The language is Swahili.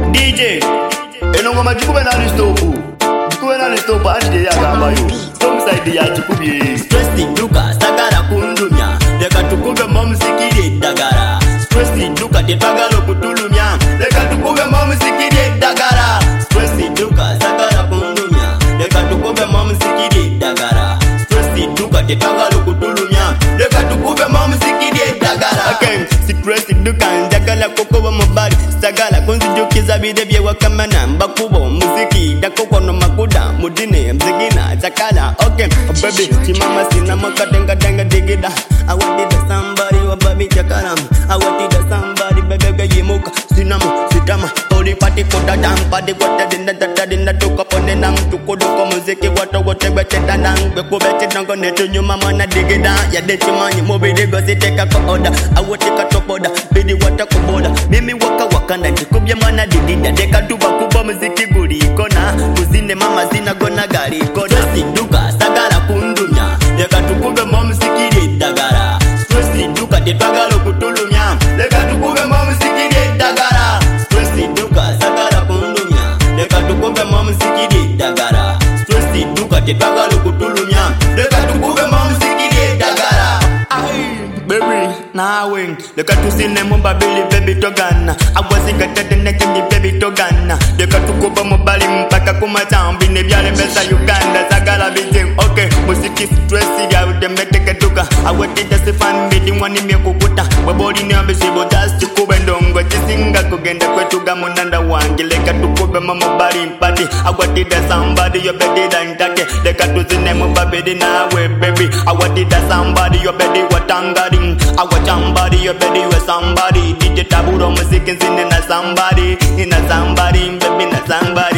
DJ enongoma jikube na listopu jikube na listopu andi ya gamba yo tom side ya jikubye stress duka sagara kundumya leka tukube momsikire dagara stress duka tetagalo kutulumya leka tukube momsikire dagara stress duka sagara kundumya leka tukube momsikire dagara stress duka tetagalo kutulumya leka tukube momsikire dagara okay stress duka njagala kokoba mobali sagala kunzijukiza bidebye wakamana mbakubo muziki dakokono makuda mudine mzigina zakala okay baby chimama sina makadenga denga digida I wanted somebody wa baby chakala I wanted somebody baby yimuka sinama sitama holy party koda dam party koda dinda toka pone nam tukodoko muziki watu wote beteta nang bekubete nango neto nyuma mana digida ya dechi manyi mobile go siteka ko order I want to top order bidi wata kuboda mimi waka na jikubye mana digida deka tuba kuba muziki guri ikona kuzine mama zina gona gari ikona duka sagara kundunya deka tukube momsikire dagara stress duka tetagalo kutulumya deka tukube momsikire dagara stress duka sagara kundunya deka tukube momsikire dagara stress duka tetagalo kutulumya deka tukube momsikire dagara baby nawe leka tusine mubabili baby togana agwazika tatene kini baby togana leka tukuba mubali mpaka kumatambi nebyale mesa Uganda sagala biting okay musiki stress ya udemete tuka awati dasifan bidi mwani mekukuta wabodi niambe shibo just kuba ndongo chisinga kugenda kwetu gamunanda wangi leka tukube mubali mpati awati da somebody your baby dantake leka tusine mubabili nawe baby awati da somebody your baby watangari I want somebody, your baby with somebody. DJ Taburo music is in a somebody, baby na somebody.